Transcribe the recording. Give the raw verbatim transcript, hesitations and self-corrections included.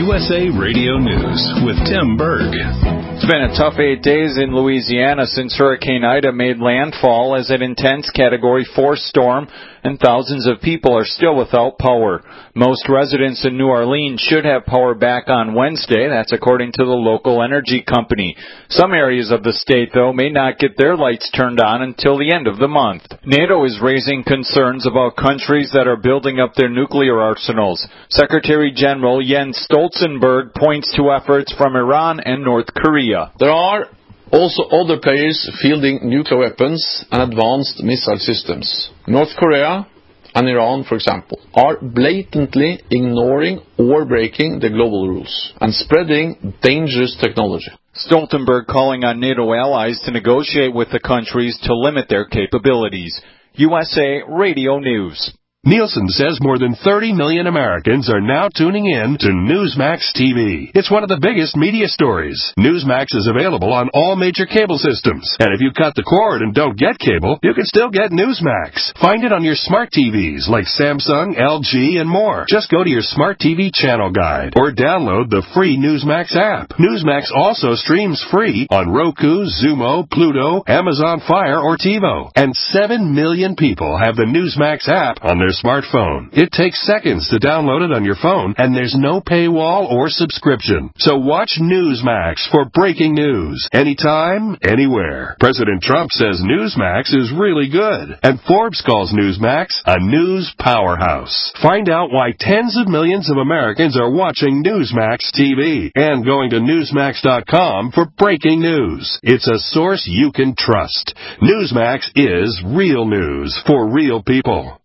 U S A Radio News with Tim Berg. It's been a tough eight days in Louisiana since Hurricane Ida made landfall as an intense Category four storm, and thousands of people are still without power. Most residents in New Orleans should have power back on Wednesday. That's according to the local energy company. Some areas of the state, though, may not get their lights turned on until the end of the month. NATO is raising concerns about countries that are building up their nuclear arsenals. Secretary General Jens Stoltenberg points to efforts from Iran and North Korea. There are also other players fielding nuclear weapons and advanced missile systems. North Korea and Iran, for example, are blatantly ignoring or breaking the global rules and spreading dangerous technology. Stoltenberg calling on NATO allies to negotiate with the countries to limit their capabilities. U S A Radio News. Nielsen says more than thirty million Americans are now tuning in to Newsmax T V. It's one of the biggest media stories. Newsmax is available on all major cable systems. And if you cut the cord and don't get cable, you can still get Newsmax. Find it on your smart T Vs like Samsung, L G, and more. Just go to your smart T V channel guide or download the free Newsmax app. Newsmax also streams free on Roku, Zumo, Pluto, Amazon Fire, or TiVo. And seven million people have the Newsmax app on their smartphone. It takes seconds to download it on your phone, and there's no paywall or subscription. So watch Newsmax for breaking news, anytime, anywhere. President Trump says Newsmax is really good, and Forbes calls Newsmax a news powerhouse. Find out why tens of millions of Americans are watching Newsmax T V and going to Newsmax dot com for breaking news. It's a source you can trust. Newsmax is real news for real people.